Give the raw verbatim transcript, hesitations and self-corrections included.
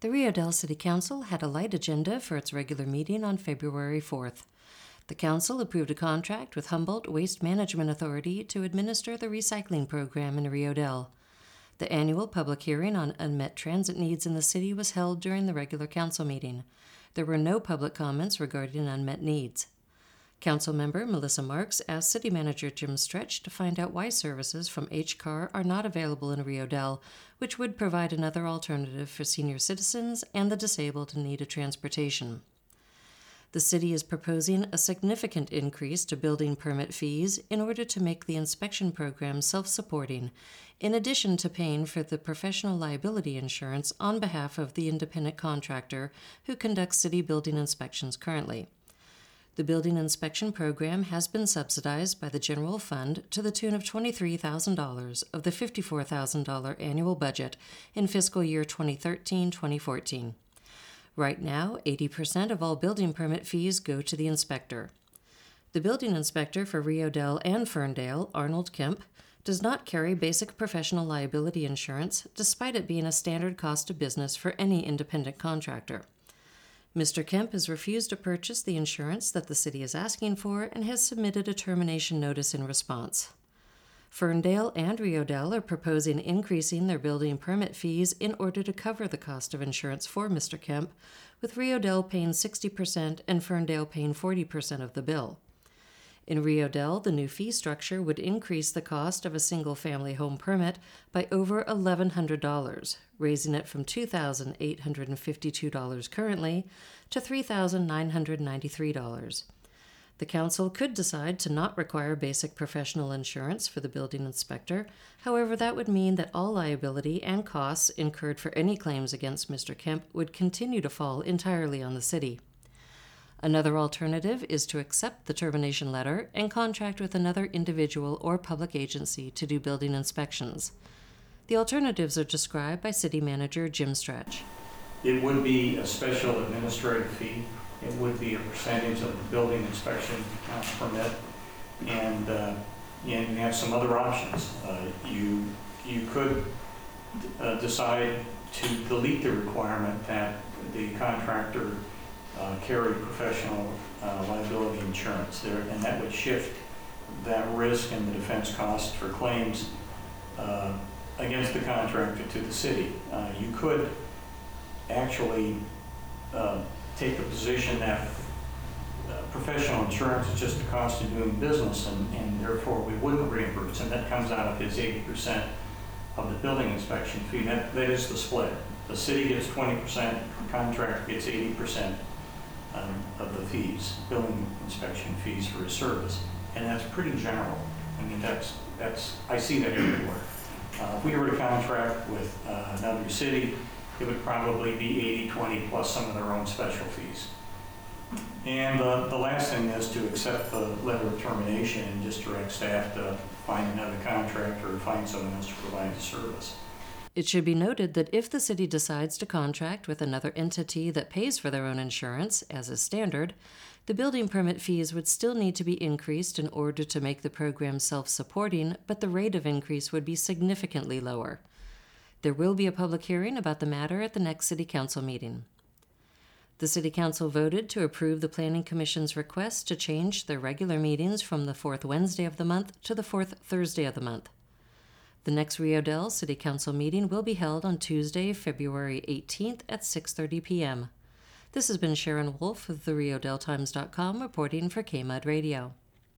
The Rio Dell City Council had a light agenda for its regular meeting on February fourth. The council approved a contract with Humboldt Waste Management Authority to administer the recycling program in Rio Dell. The annual public hearing on unmet transit needs in the city was held during the regular council meeting. There were no public comments regarding unmet needs. Councilmember Melissa Marks asked City Manager Jim Stretch to find out why services from H C A R are not available in Rio Dell, which would provide another alternative for senior citizens and the disabled in need of transportation. The city is proposing a significant increase to building permit fees in order to make the inspection program self-supporting, in addition to paying for the professional liability insurance on behalf of the independent contractor who conducts city building inspections currently. The building inspection program has been subsidized by the general fund to the tune of twenty-three thousand dollars of the fifty-four thousand dollars annual budget in fiscal year twenty thirteen twenty fourteen. Right now, eighty percent of all building permit fees go to the inspector. The building inspector for Rio Dell and Ferndale, Arnold Kemp, does not carry basic professional liability insurance, despite it being a standard cost of business for any independent contractor. Mister Kemp has refused to purchase the insurance that the city is asking for and has submitted a termination notice in response. Ferndale and Rio Dell are proposing increasing their building permit fees in order to cover the cost of insurance for Mister Kemp, with Rio Dell paying sixty percent and Ferndale paying forty percent of the bill. In Rio Dell, the new fee structure would increase the cost of a single-family home permit by over eleven hundred dollars, raising it from two thousand eight hundred fifty-two dollars currently to three thousand nine hundred ninety-three dollars. The council could decide to not require basic professional insurance for the building inspector. However, that would mean that all liability and costs incurred for any claims against Mister Kemp would continue to fall entirely on the city. Another alternative is to accept the termination letter and contract with another individual or public agency to do building inspections. The alternatives are described by City Manager Jim Stretch. It would be a special administrative fee. It would be a percentage of the building inspection uh, permit, and uh, and you have some other options. Uh, you you could uh, decide to delete the requirement that the contractor uh, carry professional uh, liability insurance there, and that would shift that risk and the defense cost for claims uh, against the contractor to the city. Uh, you could actually uh, take the position that uh, professional insurance is just the cost of doing business, and, and therefore we wouldn't reimburse, and that comes out of his eighty percent of the building inspection fee. That, that is the split. The city gets twenty percent, the contractor gets eighty percent um, of the fees, building inspection fees for his service, and that's pretty general. I mean, that's, that's I see that everywhere. Uh, if we were to contract with uh, another city, it would probably be eighty twenty plus some of their own special fees. And uh, the last thing is to accept the letter of termination and just direct staff to find another contractor or find someone else to provide the service. It should be noted that if the city decides to contract with another entity that pays for their own insurance, as is standard, the building permit fees would still need to be increased in order to make the program self-supporting, but the rate of increase would be significantly lower. There will be a public hearing about the matter at the next City Council meeting. The City Council voted to approve the Planning Commission's request to change their regular meetings from the fourth Wednesday of the month to the fourth Thursday of the month. The next Rio Dell City Council meeting will be held on Tuesday, February eighteenth at six thirty p m This has been Sharon Wolf of the Rio Dell Times dot com reporting for K M U D Radio.